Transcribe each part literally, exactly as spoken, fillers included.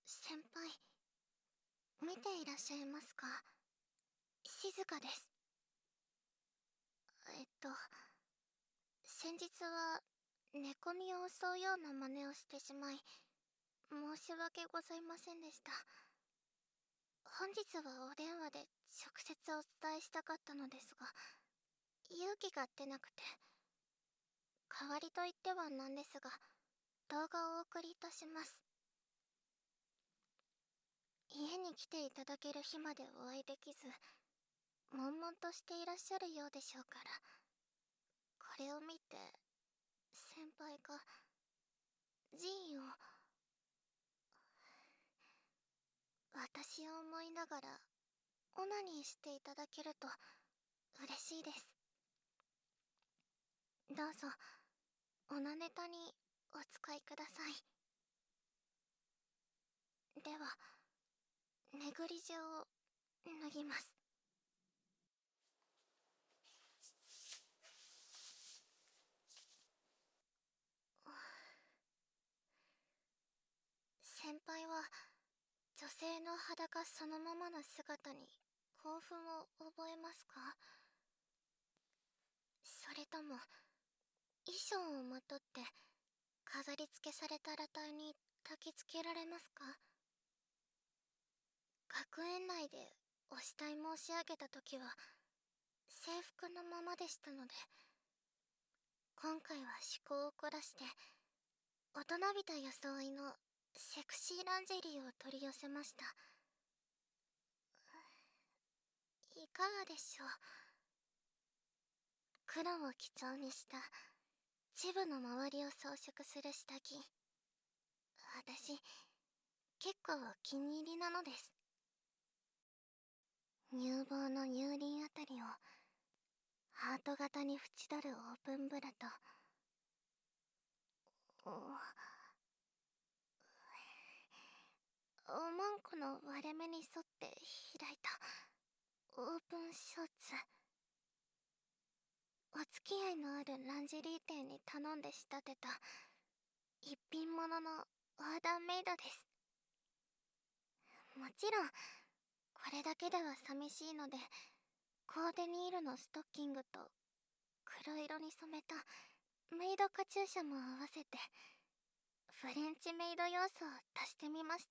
先輩、見ていらっしゃいますか？静かです。えっと、先日は寝込みを襲うような真似をしてしまい、申し訳ございませんでした。本日はお電話で直接お伝えしたかったのですが、勇気が出なくて、代わりと言ってはなんですが、動画をお送りいたします。家に来ていただける日までお会いできず、悶々としていらっしゃるようでしょうから、これを見て、先輩が、ジーンを、私を思いながら、オナニーしていただけると、嬉しいです。どうぞ、オナネタにお使いください。では、ネグリジェを脱ぎます。先輩は、女性の裸そのままの姿に興奮を覚えますか？それとも、衣装をまとって飾り付けされた裸体に焚きつけられますか？学園内でお慕い申し上げた時は制服のままでしたので、今回は趣向を凝らして大人びた装いのセクシーランジェリーを取り寄せました。いかがでしょう？黒を基調にしたチブの周りを装飾する下着、私結構お気に入りなのです。乳房の乳輪あたりをハート型に縁取るオープンブラと、おおまんこの割れ目に沿って開いたオープンショーツ。お付き合いのあるランジェリー店に頼んで仕立てた一品物のオーダーメイドです。もちろんこれだけでは寂しいので、コーデニールのストッキングと黒色に染めたメイドカチューシャも合わせてフレンチメイド要素を足してみました。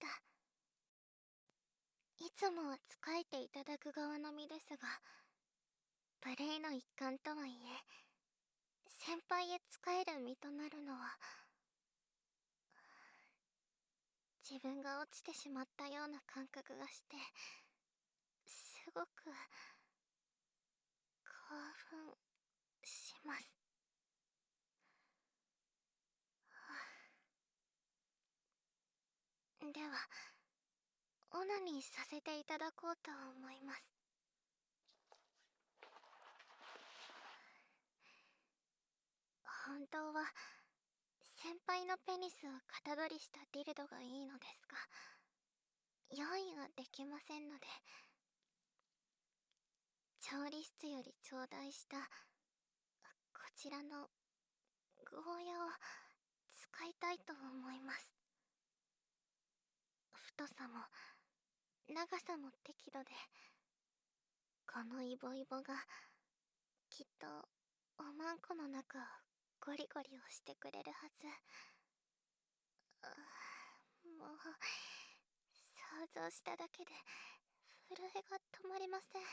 いつもは仕えていただく側の身ですが、プレイの一環とはいえ先輩へ仕える身となるのは、自分が落ちてしまったような感覚がして、すごく興奮します。では、オナニーさせていただこうと思います。本当は先輩のペニスを型取りしたディルドがいいのですが、用意ができませんので、調理室より頂戴したこちらのゴーヤを使いたいと思います。太さも長さも適度で、このイボイボがきっとおまんこの中をゴリゴリ押してくれるはず。あーもう想像しただけで震えが止まりません。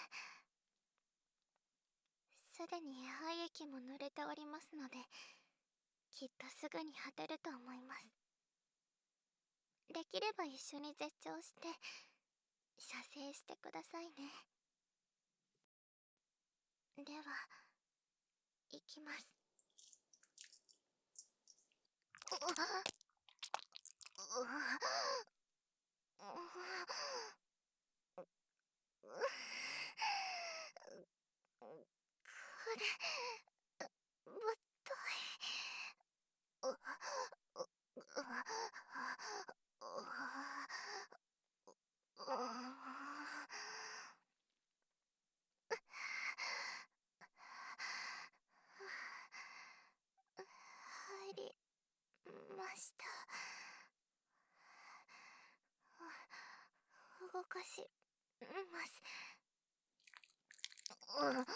すでに廃液も濡れておりますので、きっとすぐに果てると思います。できれば一緒に絶頂して射精してくださいね。では、いきます。これ、ぶっとい。 動かします。うん、うん、うん、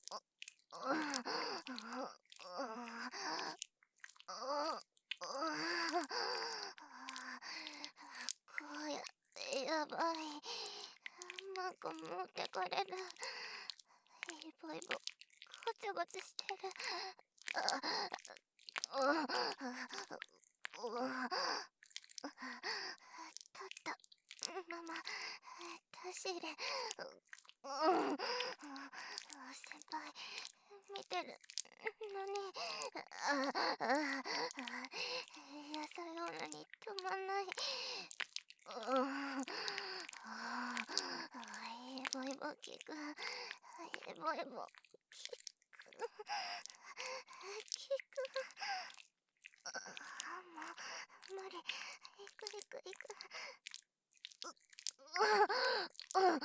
こうやってやばい。なんか持ってかれる。イボイボゴツゴツしてる。ああ、立ったまま走れ。うん、先輩見てるのに、野菜女に止まんない。うん、イボイボ効く。イボイボ効く。効く。もう無理。いくいくいく。ううううういく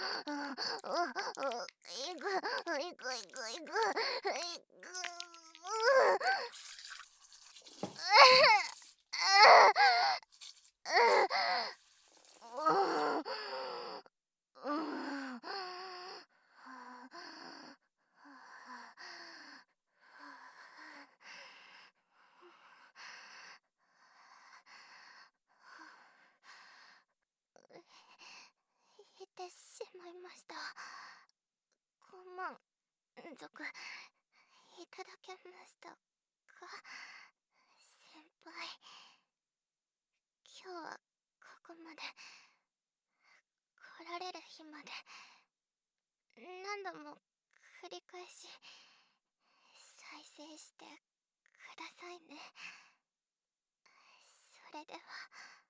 いくいくいくいく。いてしまいました。ご満足いただけましたか、先輩。今日はここまで。来られる日まで何度も繰り返し再生してくださいね。それでは。